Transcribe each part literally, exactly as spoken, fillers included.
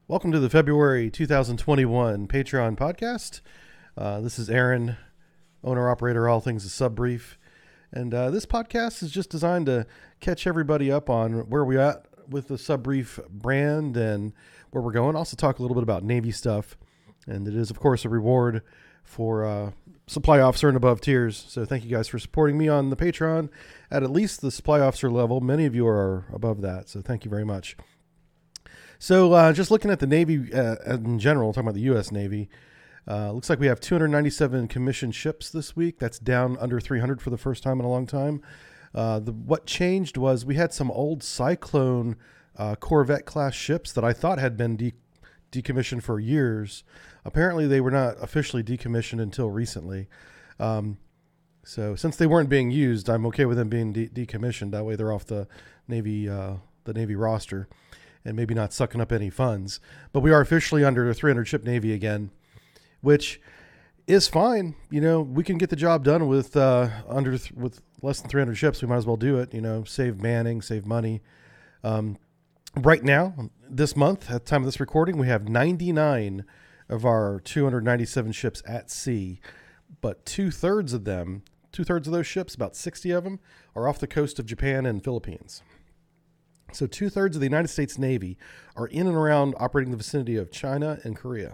Welcome to the February two thousand twenty-one Patreon podcast. Uh, this is Aaron, owner operator, all things a sub brief, and uh, this podcast is just designed to catch everybody up on where we're at with the sub brief brand and where we're going. Also, talk a little bit about Navy stuff, and it is, of course, a reward for uh, supply officer and above tiers. So, thank you guys for supporting me on the Patreon at at least the supply officer level. Many of you are above that, so thank you very much. So uh, just looking at the Navy uh, in general, talking about the U S Navy, uh, looks like we have two hundred ninety-seven commissioned ships this week. That's down under three hundred for the first time in a long time. Uh, the, what changed was we had some old Cyclone uh, Corvette class ships that I thought had been de- decommissioned for years. Apparently they were not officially decommissioned until recently. Um, so since they weren't being used, I'm okay with them being de- decommissioned. That way they're off the Navy uh, the Navy roster and maybe not sucking up any funds. But we are officially under a three hundred ship Navy again, which is fine. You know, we can get the job done with uh, under th- with less than three hundred ships. We might as well do it, you know, save manning, save money. Um, right now, this month, at the time of this recording, we have ninety-nine of our two hundred ninety-seven ships at sea, but two-thirds of them, two-thirds of those ships, about sixty of them, are off the coast of Japan and Philippines. So two-thirds of the United States Navy are in and around operating the vicinity of China and Korea,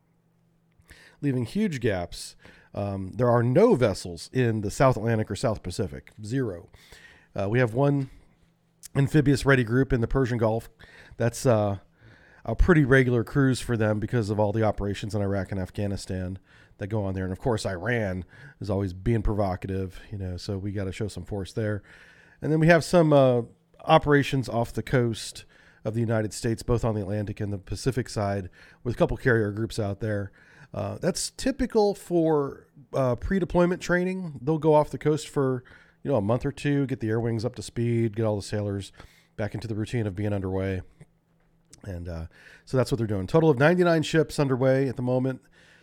leaving huge gaps. Um, there are no vessels in the South Atlantic or South Pacific, zero. Uh, we have one amphibious ready group in the Persian Gulf. That's uh, a pretty regular cruise for them because of all the operations in Iraq and Afghanistan that go on there. And of course, Iran is always being provocative, you know, so we got to show some force there. And then we have some uh, operations off the coast of the United States, both on the Atlantic and the Pacific side, with a couple carrier groups out there. Uh, that's typical for uh, pre-deployment training. They'll go off the coast for, you know, a month or two, get the air wings up to speed, get all the sailors back into the routine of being underway. And uh, so that's what they're doing. Total of ninety-nine ships underway at the moment.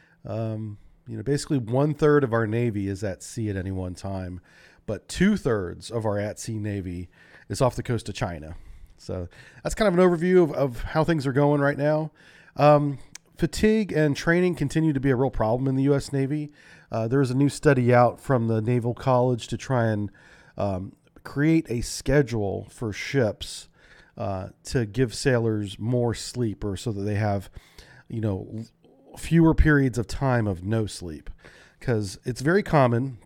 Um, you know, basically one third of our Navy is at sea at any one time, but two thirds of our at sea Navy is off the coast of China. So that's kind of an overview of, of how things are going right now. Um, fatigue and training continue to be a real problem in the U S Navy. Uh, there is a new study out from the Naval College to try and um, create a schedule for ships uh, to give sailors more sleep, or so that they have, you know, fewer periods of time of no sleep. Because it's very common,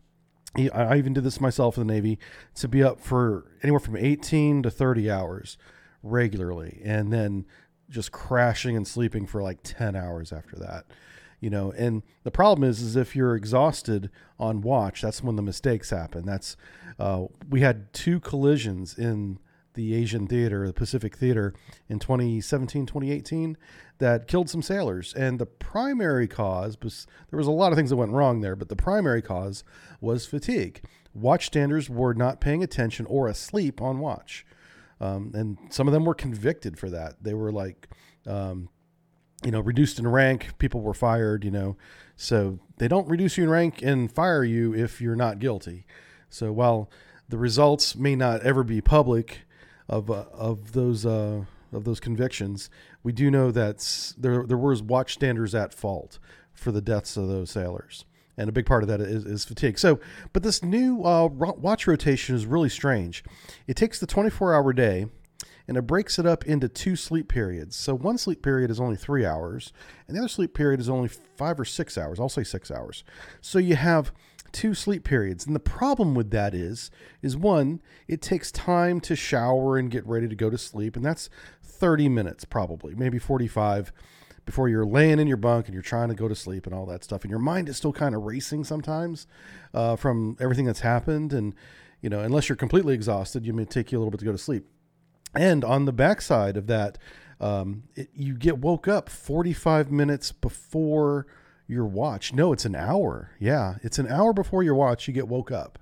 I even did this myself in the Navy, to be up for anywhere from eighteen to thirty hours regularly, and then just crashing and sleeping for like ten hours after that. You know, and the problem is, is if you're exhausted on watch, that's when the mistakes happen. That's uh, we had two collisions in the Asian theater, the Pacific theater, in twenty seventeen, twenty eighteen that killed some sailors. And the primary cause was, there was a lot of things that went wrong there, but the primary cause was fatigue. Watchstanders were not paying attention or asleep on watch. Um, and some of them were convicted for that. They were like, um, you know, reduced in rank. People were fired, you know. So they don't reduce you in rank and fire you if you're not guilty. So while the results may not ever be public of uh, of those uh, of those convictions, we do know that there there was watchstanders at fault for the deaths of those sailors, and a big part of that is, is fatigue. So, but this new uh, watch rotation is really strange. It takes the twenty-four hour day, and it breaks it up into two sleep periods. So one sleep period is only three hours, and the other sleep period is only five or six hours. I'll say six hours. So you have two sleep periods. And the problem with that is, is one, it takes time to shower and get ready to go to sleep. And that's thirty minutes, probably, maybe forty-five, before you're laying in your bunk and you're trying to go to sleep and all that stuff. And your mind is still kind of racing sometimes uh, from everything that's happened. And, you know, unless you're completely exhausted, you may take you a little bit to go to sleep. And on the backside of that, um, it, you get woke up forty-five minutes before your watch. No, it's an hour. Yeah, it's an hour before your watch you get woke up.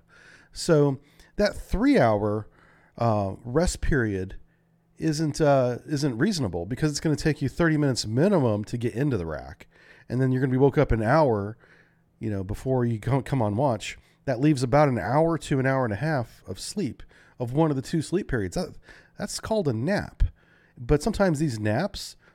So that three hour uh, rest period isn't uh, isn't reasonable, because it's going to take you thirty minutes minimum to get into the rack, and then you're going to be woke up an hour, you know, before you come on watch. That leaves about an hour to an hour and a half of sleep, of one of the two sleep periods. That, that's called a nap. But sometimes these naps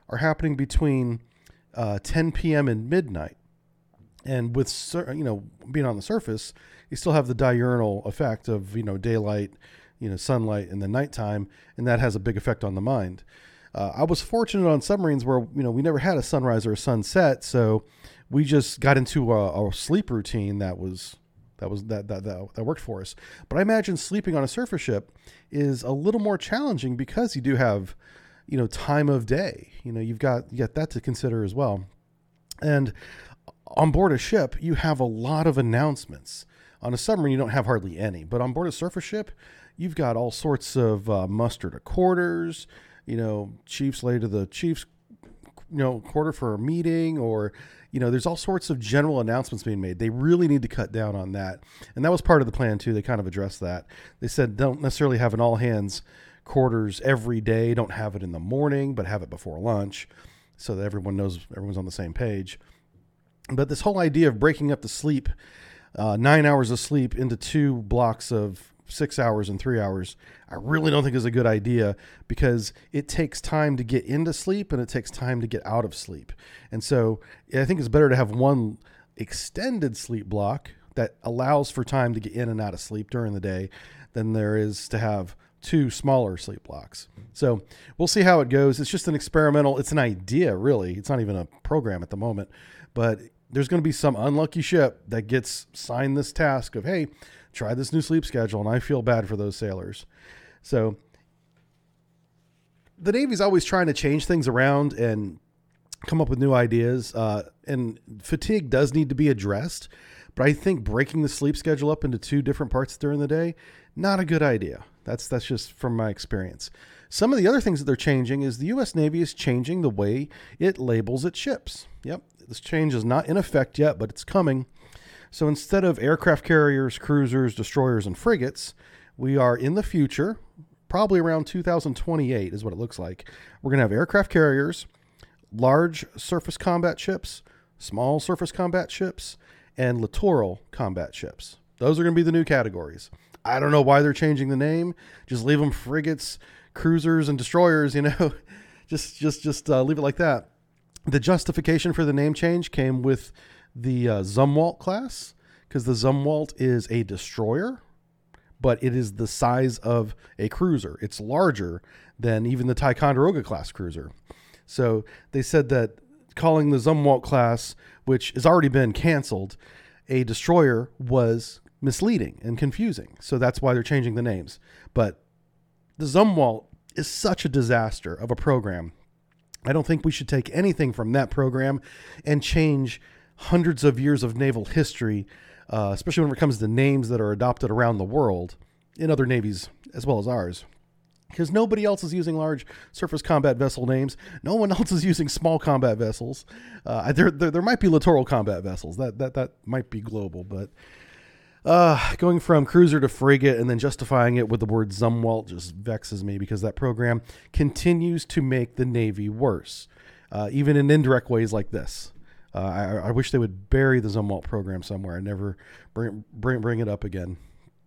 are happening between uh, ten p.m. and midnight. And with, you know, being on the surface, you still have the diurnal effect of, you know, daylight, you know, sunlight in the nighttime, and that has a big effect on the mind. Uh, I was fortunate on submarines where, you know, we never had a sunrise or a sunset, so we just got into a, a sleep routine that was that was that, that that that worked for us. But I imagine sleeping on a surface ship is a little more challenging because you do have, you know, time of day. You know, you've got you got that to consider as well. And on board a ship, you have a lot of announcements. On a submarine, you don't have hardly any. But on board a surface ship, you've got all sorts of uh, muster to quarters, you know, chiefs lay to the chief's, you know, quarter for a meeting, or, you know, there's all sorts of general announcements being made. They really need to cut down on that. And that was part of the plan, too. They kind of addressed that. They said don't necessarily have an all-hands quarters every day. Don't have it in the morning, but have it before lunch so that everyone knows everyone's on the same page. But this whole idea of breaking up the sleep, uh, nine hours of sleep into two blocks of six hours and three hours, I really don't think is a good idea, because it takes time to get into sleep and it takes time to get out of sleep. And so I think it's better to have one extended sleep block that allows for time to get in and out of sleep during the day than there is to have two smaller sleep blocks. So we'll see how it goes. It's just an experimental, it's an idea, really. It's not even a program at the moment, but there's going to be some unlucky ship that gets signed this task of, hey, try this new sleep schedule. And I feel bad for those sailors. So the Navy's always trying to change things around and come up with new ideas. Uh, and fatigue does need to be addressed, but I think breaking the sleep schedule up into two different parts during the day, not a good idea. That's, that's just from my experience. Some of the other things that they're changing is the U S Navy is changing the way it labels its ships. Yep. This change is not in effect yet, but it's coming. So instead of aircraft carriers, cruisers, destroyers, and frigates, we are in the future, probably around two thousand twenty-eight is what it looks like. We're going to have aircraft carriers, large surface combat ships, small surface combat ships, and littoral combat ships. Those are going to be the new categories. I don't know why they're changing the name. Just leave them frigates, cruisers, and destroyers, you know, just, just, just uh, leave it like that. The justification for the name change came with the uh, Zumwalt class, because the Zumwalt is a destroyer, but it is the size of a cruiser. It's larger than even the Ticonderoga class cruiser. So they said that calling the Zumwalt class, which has already been canceled, a destroyer was misleading and confusing. So that's why they're changing the names. But the Zumwalt is such a disaster of a program. I don't think we should take anything from that program and change hundreds of years of naval history, uh, especially when it comes to names that are adopted around the world in other navies as well as ours. Because nobody else is using large surface combat vessel names. No one else is using small combat vessels. Uh, there, there, there might be littoral combat vessels. That, that, that might be global, but uh, going from cruiser to frigate and then justifying it with the word Zumwalt just vexes me, because that program continues to make the Navy worse, uh, even in indirect ways like this. Uh, I, I wish they would bury the Zumwalt program somewhere and never bring, bring, bring it up again.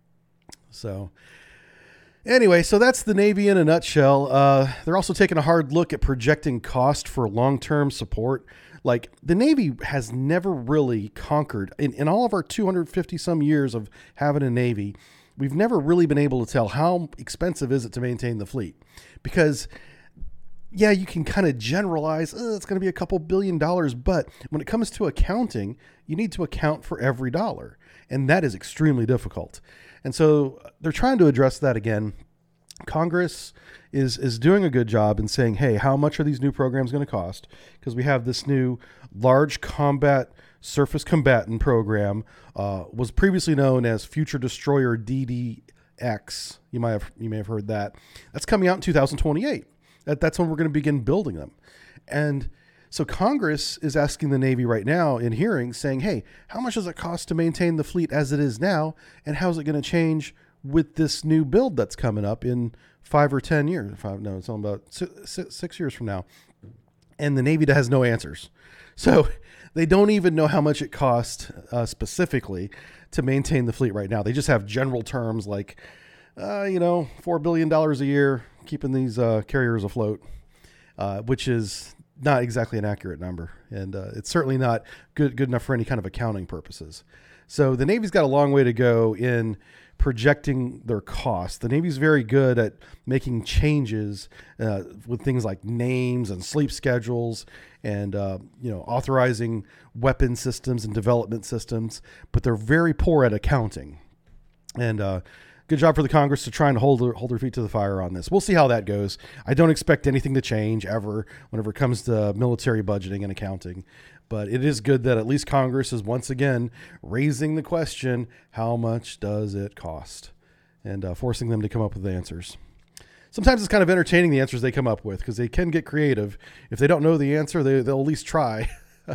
So anyway, so that's the Navy in a nutshell. Uh, they're also taking a hard look at projecting cost for long-term support. Like, the Navy has never really conquered, in, in all of our two hundred fifty some years of having a Navy, we've never really been able to tell how expensive is it to maintain the fleet. Because, yeah, you can kind of generalize, oh, it's going to be a couple billion dollars, but when it comes to accounting, you need to account for every dollar. And that is extremely difficult. And so they're trying to address that again. Congress is is doing a good job in saying, hey, how much are these new programs going to cost? Because we have this new large combat surface combatant program, uh, was previously known as Future Destroyer D D X. You might have you may have heard that. That's coming out in two thousand twenty-eight. That, that's when we're going to begin building them. And so Congress is asking the Navy right now in hearings saying, hey, how much does it cost to maintain the fleet as it is now? And how is it going to change with this new build that's coming up in five or ten years? Five, no, it's only about six, six years from now. And the Navy has no answers. So they don't even know how much it costs uh, specifically to maintain the fleet right now. They just have general terms like, uh, you know, four billion dollars a year, keeping these uh, carriers afloat, uh, which is not exactly an accurate number, and uh, it's certainly not good good enough for any kind of accounting purposes. So the Navy's got a long way to go in projecting their costs. The Navy's very good at making changes uh, with things like names and sleep schedules, and uh, you know, authorizing weapon systems and development systems, but they're very poor at accounting. And uh, good job for the Congress to try and hold their, hold their feet to the fire on this. We'll see how that goes. I don't expect anything to change ever whenever it comes to military budgeting and accounting. But it is good that at least Congress is once again raising the question, how much does it cost? And uh, forcing them to come up with answers. Sometimes it's kind of entertaining, the answers they come up with, because they can get creative. If they don't know the answer, they, they'll at least try.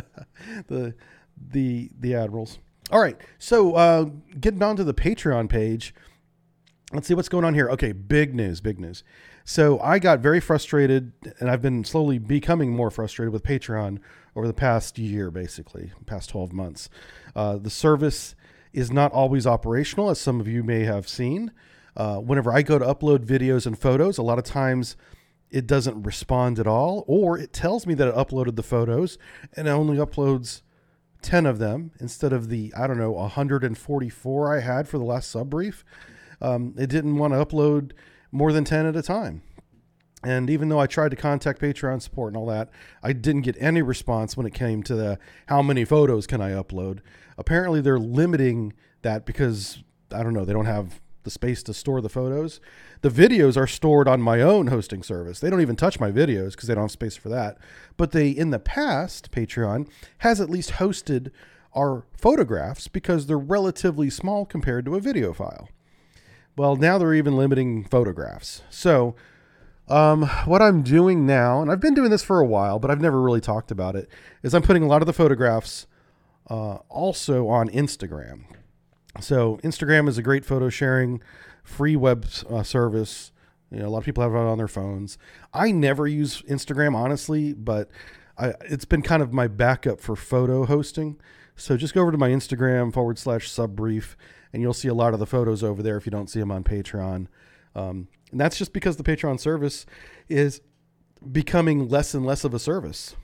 the, the, the admirals. All right, so uh, getting on to the Patreon page. Let's see what's going on here. Okay, big news, big news. So I got very frustrated, and I've been slowly becoming more frustrated with Patreon over the past year, basically, past twelve months. Uh, the service is not always operational, as some of you may have seen. Uh, whenever I go to upload videos and photos, a lot of times it doesn't respond at all, or it tells me that it uploaded the photos and it only uploads ten of them instead of the, I don't know, one hundred forty-four I had for the last sub brief. Um, it didn't want to upload more than ten at a time. And even though I tried to contact Patreon support and all that, I didn't get any response when it came to the how many photos can I upload. Apparently they're limiting that because, I don't know, they don't have the space to store the photos. The videos are stored on my own hosting service. They don't even touch my videos because they don't have space for that. But they, in the past, Patreon has at least hosted our photographs because they're relatively small compared to a video file. Well, now they're even limiting photographs. So um, what I'm doing now, and I've been doing this for a while, but I've never really talked about it, is I'm putting a lot of the photographs uh, also on Instagram. So Instagram is a great photo sharing, free web uh, service. You know, a lot of people have it on their phones. I never use Instagram, honestly, but I, it's been kind of my backup for photo hosting. So just go over to my Instagram forward slash subbrief, and you'll see a lot of the photos over there if you don't see them on Patreon. Um, and that's just because the Patreon service is becoming less and less of a service.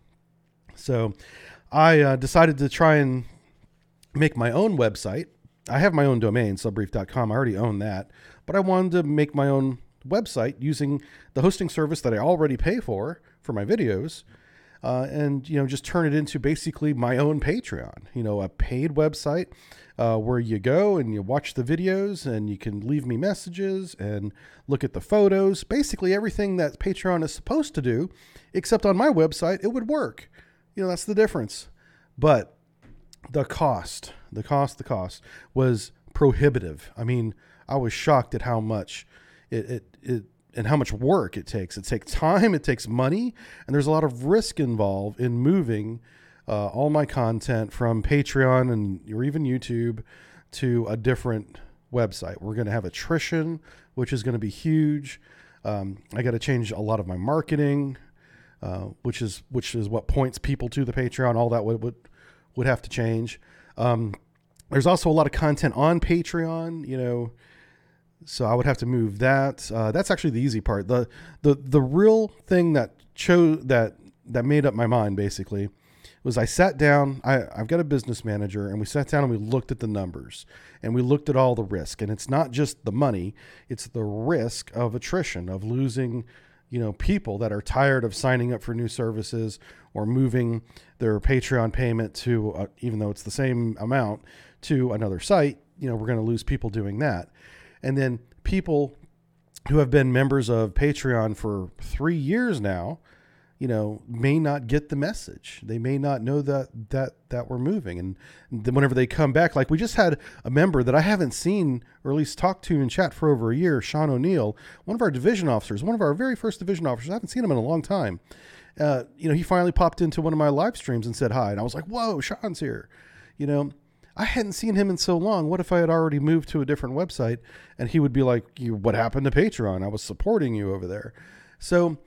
So I uh, decided to try and make my own website. I have my own domain, subbrief dot com. I already own that, but I wanted to make my own website using the hosting service that I already pay for, for my videos. Uh, and, you know, just turn it into basically my own Patreon, you know, a paid website uh, where you go and you watch the videos and you can leave me messages and look at the photos, basically everything that Patreon is supposed to do, except on my website, it would work. You know, that's the difference. But the cost, the cost, the cost was prohibitive. I mean, I was shocked at how much it, it, it and how much work it takes. It takes time, it takes money, and there's a lot of risk involved in moving uh, all my content from Patreon and or even YouTube to a different website. We're going to have attrition, which is going to be huge. Um, I got to change a lot of my marketing, uh, which is which is what points people to the Patreon. All that would would, would have to change. Um, there's also a lot of content on Patreon, you know. So I would have to move that. Uh, that's actually the easy part. The the the real thing that chose that that made up my mind basically was I sat down. I, I've got a business manager, and we sat down and we looked at the numbers and we looked at all the risk. And it's not just the money; it's the risk of attrition, of losing, you know, people that are tired of signing up for new services or moving their Patreon payment to, uh, even though it's the same amount, to another site. You know, we're going to lose people doing that. And then people who have been members of Patreon for three years now, you know, may not get the message. They may not know that that that we're moving. And then whenever they come back, like we just had a member that I haven't seen or at least talked to in chat for over a year, Sean O'Neill, one of our division officers, one of our very first division officers. I haven't seen him in a long time. Uh, you know, he finally popped into one of my live streams and said hi. And I was like, whoa, Sean's here. You know, I hadn't seen him in so long. What if I had already moved to a different website and he would be like, you, what happened to Patreon? I was supporting you over there. So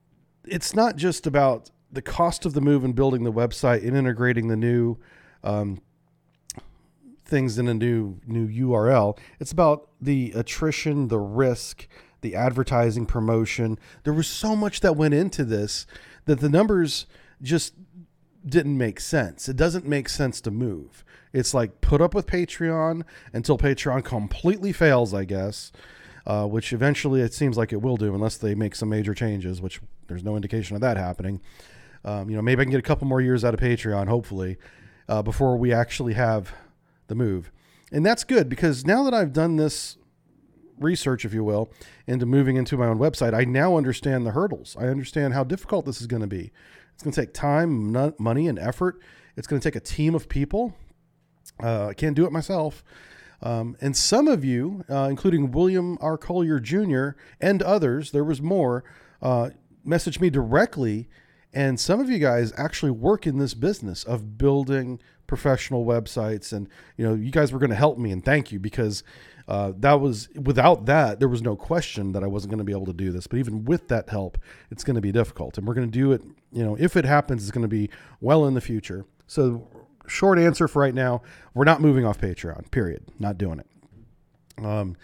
it's not just about the cost of the move and building the website and integrating the new um, things in a new, new U R L. It's about the attrition, the risk, the advertising promotion. There was so much that went into this that the numbers just didn't make sense. It doesn't make sense to move. It's like put up with Patreon until Patreon completely fails, I guess, uh, which eventually it seems like it will do unless they make some major changes, which there's no indication of that happening. Um, you know, maybe I can get a couple more years out of Patreon, hopefully, uh, before we actually have the move. And that's good because now that I've done this research, if you will, into moving into my own website, I now understand the hurdles. I understand how difficult this is going to be. It's going to take time, money, and effort. It's going to take a team of people. Uh, I can't do it myself. Um, and some of you, uh, including William R. Collier Junior and others, there was more, uh, messaged me directly. And some of you guys actually work in this business of building professional websites. And, you know, you guys were going to help me, and thank you, because uh, that was, without that, there was no question that I wasn't going to be able to do this. But even with that help, it's going to be difficult. And we're going to do it, you know, if it happens, it's going to be well in the future. So short answer for right now, we're not moving off Patreon, period. Not doing it. Um,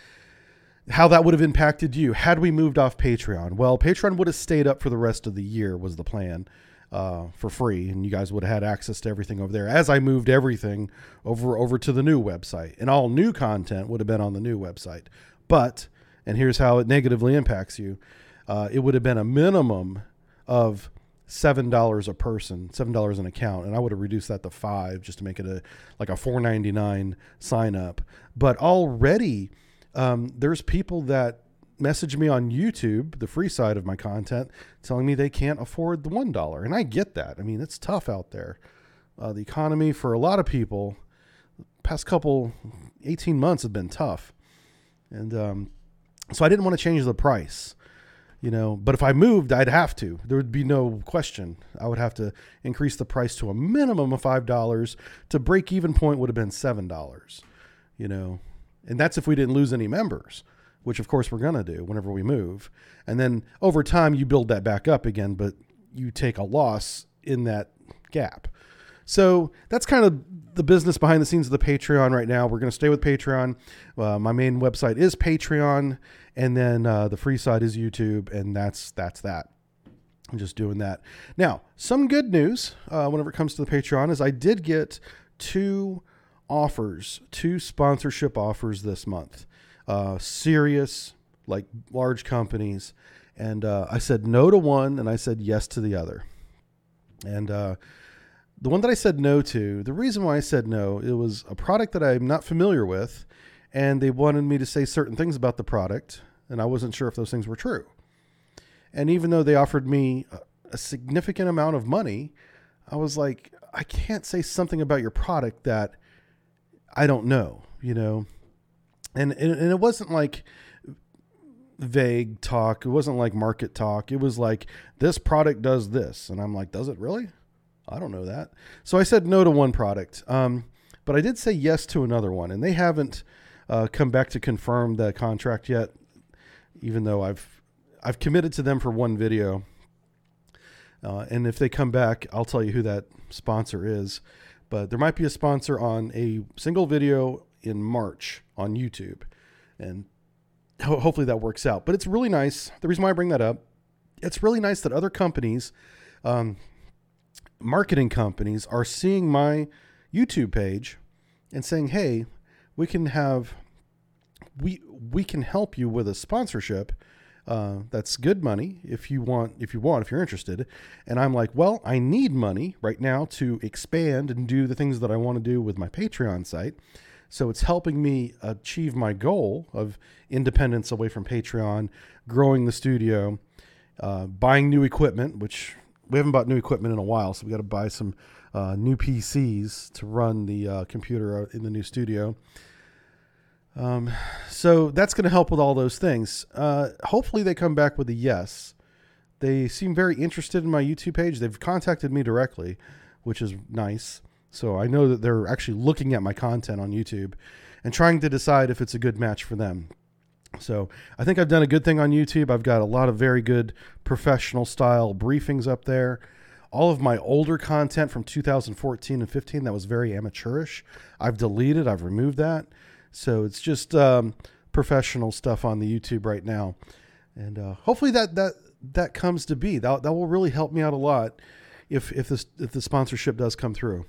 how that would have impacted you had we moved off Patreon. Well, Patreon would have stayed up for the rest of the year was the plan, uh, for free. And you guys would have had access to everything over there as I moved everything over, over to the new website, and all new content would have been on the new website. But, and here's how it negatively impacts you. Uh, it would have been a minimum of seven dollars a person, seven dollars an account. And I would have reduced that to five just to make it a, like a four ninety-nine sign up. But already, Um, there's people that message me on YouTube, the free side of my content, telling me they can't afford the one dollar. And I get that. I mean, it's tough out there. Uh, the economy for a lot of people, past couple, eighteen months have been tough. And um, so I didn't want to change the price, you know, but if I moved, I'd have to. There would be no question. I would have to increase the price to a minimum of five dollars. To break even point would have been seven dollars, you know. And that's if we didn't lose any members, which of course we're going to do whenever we move. And then over time you build that back up again, but you take a loss in that gap. So that's kind of the business behind the scenes of the Patreon right now. We're going to stay with Patreon. Uh, my main website is Patreon, and then uh, the free side is YouTube, and that's that's that. I'm just doing that. Now, some good news uh, whenever it comes to the Patreon is I did get two offers, two sponsorship offers this month, uh, serious, like large companies. And, uh, I said no to one and I said yes to the other. And, uh, the one that I said no to, the reason why I said no, it was a product that I'm not familiar with, and they wanted me to say certain things about the product, and I wasn't sure if those things were true. And even though they offered me a, a significant amount of money, I was like, I can't say something about your product that I don't know, you know, and, and, and it wasn't like vague talk. It wasn't like market talk. It was like, this product does this. And I'm like, does it really? I don't know that. So I said no to one product. Um, but I did say yes to another one, and they haven't uh, come back to confirm the contract yet, even though I've, I've committed to them for one video. Uh, and if they come back, I'll tell you who that sponsor is. But there might be a sponsor on a single video in March on YouTube, and ho- hopefully that works out. But it's really nice. The reason why I bring that up, it's really nice that other companies, um, marketing companies, are seeing my YouTube page and saying, hey, we can have, we, we can help you with a sponsorship. Uh, that's good money if you want, if you want, if you're interested. And I'm like, well, I need money right now to expand and do the things that I want to do with my Patreon site. So it's helping me achieve my goal of independence away from Patreon, growing the studio, uh, buying new equipment, which we haven't bought new equipment in a while. So we got to buy some uh, new P Cs to run the uh, computer in the new studio. Um, so that's going to help with all those things. Uh, hopefully they come back with a yes. They seem very interested in my YouTube page. They've contacted me directly, which is nice. So I know that they're actually looking at my content on YouTube and trying to decide if it's a good match for them. So I think I've done a good thing on YouTube. I've got a lot of very good professional style briefings up there. All of my older content from two thousand fourteen and fifteen that was very amateurish, I've deleted, I've removed that. So it's just um, professional stuff on the YouTube right now. And uh, hopefully that, that that comes to be. That that will really help me out a lot if if this if the sponsorship does come through.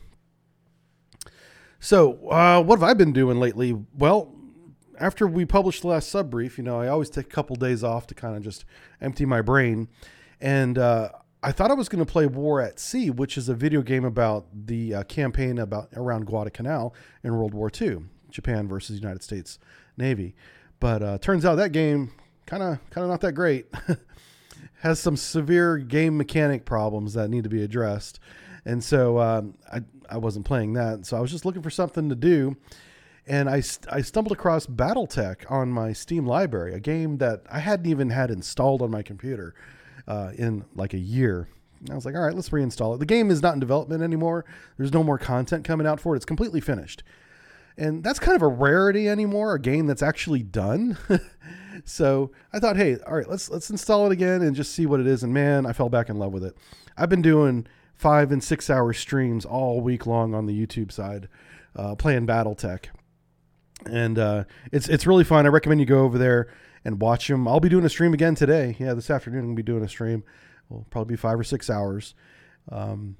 So uh, what have I been doing lately? Well, after we published the last sub brief, you know, I always take a couple days off to kind of just empty my brain, and uh, I thought I was going to play War at Sea, which is a video game about the uh, campaign about around Guadalcanal in World War Two, Japan versus the United States Navy. But uh, turns out that game kind of kind of not that great. Has some severe game mechanic problems that need to be addressed, and so um, I I wasn't playing that. So I was just looking for something to do, and I st- I stumbled across BattleTech on my Steam library, a game that I hadn't even had installed on my computer uh, in like a year. And I was like, all right, let's reinstall it. The game is not in development anymore. There's no more content coming out for it. It's completely finished. And that's kind of a rarity anymore, a game that's actually done. So I thought, hey, all right, let's let's install it again and just see what it is. And man, I fell back in love with it. I've been doing five and six hour streams all week long on the YouTube side, uh, playing BattleTech. And uh, it's it's really fun. I recommend you go over there and watch them. I'll be doing a stream again today. Yeah, this afternoon I'm going to be doing a stream. It'll probably be five or six hours. Um,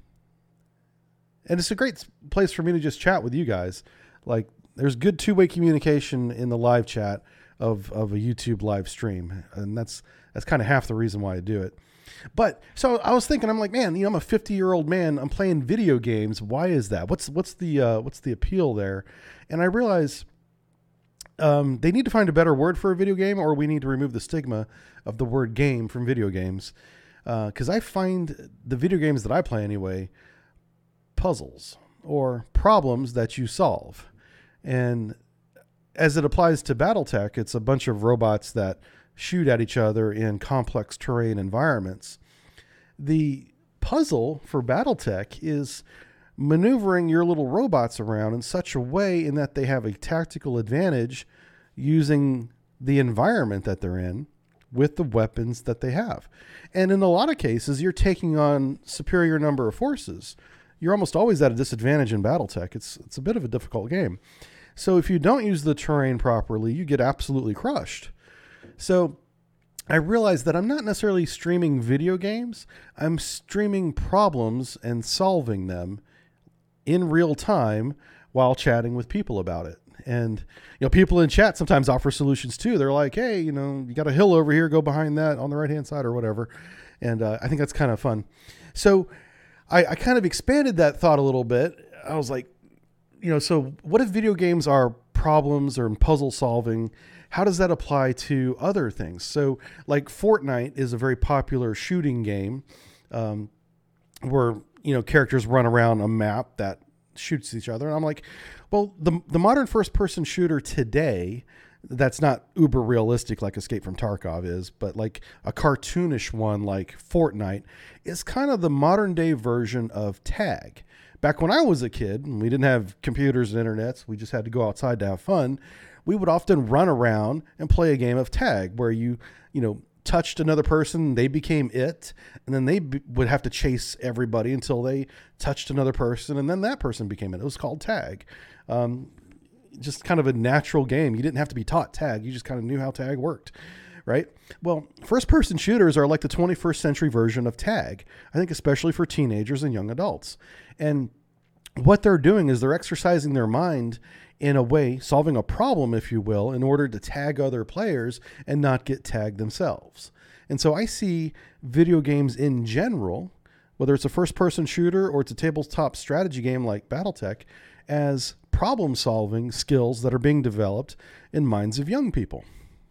and it's a great place for me to just chat with you guys. Like, there's good two-way communication in the live chat of, of a YouTube live stream. And that's, that's kind of half the reason why I do it. But so I was thinking, I'm like, man, you know, I'm a fifty year old man. I'm playing video games. Why is that? What's, what's the, uh, what's the appeal there? And I realize, um, they need to find a better word for a video game, or we need to remove the stigma of the word game from video games. Uh, cause I find the video games that I play anyway, puzzles or problems that you solve. And as it applies to BattleTech, it's a bunch of robots that shoot at each other in complex terrain environments. The puzzle for BattleTech is maneuvering your little robots around in such a way in that they have a tactical advantage using the environment that they're in with the weapons that they have. And in a lot of cases, you're taking on superior number of forces. You're almost always at a disadvantage in BattleTech. It's it's a bit of a difficult game. So if you don't use the terrain properly, you get absolutely crushed. So I realized that I'm not necessarily streaming video games. I'm streaming problems and solving them in real time while chatting with people about it. And, you know, people in chat sometimes offer solutions too. They're like, hey, you know, you got a hill over here, go behind that on the right-hand side or whatever. And uh, I think that's kind of fun. So I, I kind of expanded that thought a little bit. I was like, you know, so what if video games are problems or puzzle solving? How does that apply to other things? So like Fortnite is a very popular shooting game um, where, you know, characters run around a map that shoots each other. And I'm like, well, the the modern first person shooter today, that's not uber realistic like Escape from Tarkov is, but like a cartoonish one like Fortnite is kind of the modern day version of tag. Back when I was a kid and we didn't have computers and internets, we just had to go outside to have fun. We would often run around and play a game of tag where you, you know, touched another person, they became it, and then they b- would have to chase everybody until they touched another person, and then that person became it. It was called tag. Um, just kind of a natural game. You didn't have to be taught tag. You just kind of knew how tag worked, right? Well, first-person shooters are like the twenty-first century version of tag, I think especially for teenagers and young adults. And what they're doing is they're exercising their mind in a way, solving a problem, if you will, in order to tag other players and not get tagged themselves. And so I see video games in general, whether it's a first-person shooter or it's a tabletop strategy game like BattleTech, as problem-solving skills that are being developed in minds of young people.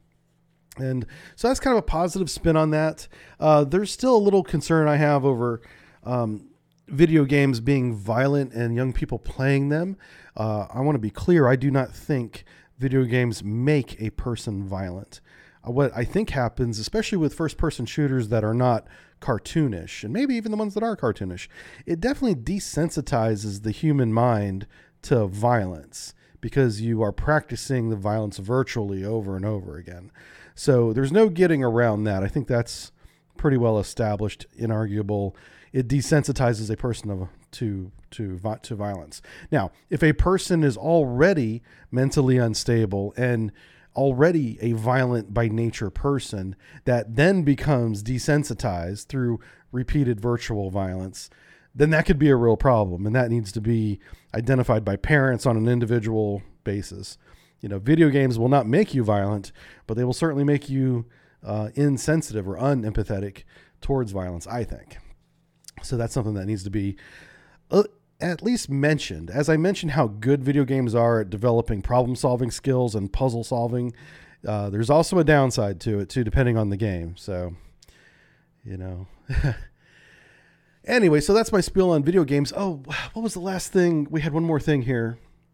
And so that's kind of a positive spin on that. Uh, there's still a little concern I have over um, video games being violent and young people playing them. Uh, I want to be clear. I do not think video games make a person violent. Uh, what I think happens, especially with first-person shooters that are not cartoonish, and maybe even the ones that are cartoonish, it definitely desensitizes the human mind to violence because you are practicing the violence virtually over and over again. So there's no getting around that. I think that's pretty well established, inarguable. It desensitizes a person of, to to to violence. Now, if a person is already mentally unstable and already a violent by nature person that then becomes desensitized through repeated virtual violence, then that could be a real problem. And that needs to be identified by parents on an individual basis. You know, video games will not make you violent, but they will certainly make you uh, insensitive or unempathetic towards violence, I think. So that's something that needs to be uh, at least mentioned. As I mentioned how good video games are at developing problem-solving skills and puzzle solving, uh, there's also a downside to it too, depending on the game. So, you know. Anyway, so that's my spiel on video games. Oh, what was the last thing? We had one more thing here.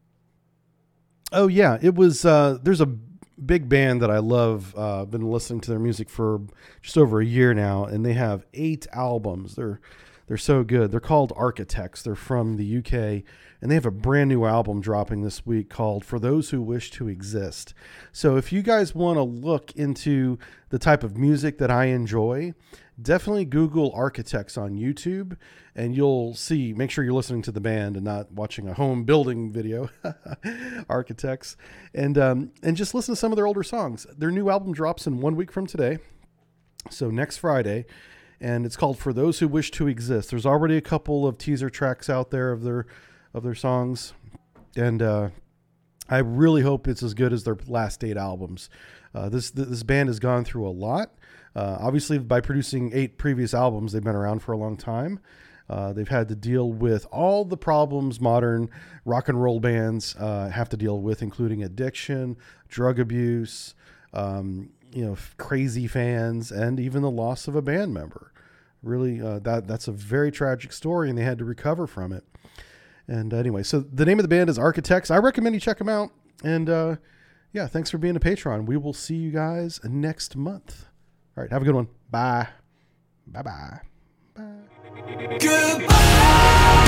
Oh yeah, it was, uh, there's a big band that I love. Uh, I've been listening to their music for just over a year now, and they have eight albums. They're They're so good. They're called Architects. They're from the U K, and they have a brand new album dropping this week called For Those Who Wish to Exist. So if you guys want to look into the type of music that I enjoy, definitely Google Architects on YouTube, and you'll see, make sure you're listening to the band and not watching a home building video. Architects. And, um, and just listen to some of their older songs. Their new album drops in one week from today. So next Friday. And it's called For Those Who Wish to Exist. There's already a couple of teaser tracks out there of their of their songs. And uh, I really hope it's as good as their last eight albums. Uh, this this band has gone through a lot. Uh, obviously, by producing eight previous albums, they've been around for a long time. Uh, they've had to deal with all the problems modern rock and roll bands uh, have to deal with, including addiction, drug abuse, um, you know, crazy fans, and even the loss of a band member. Really, uh, that that's a very tragic story, and they had to recover from it. And anyway, so the name of the band is Architects. I recommend you check them out. And uh, yeah, thanks for being a patron. We will see you guys next month. All right, have a good one. Bye. Bye-bye. Bye. Goodbye.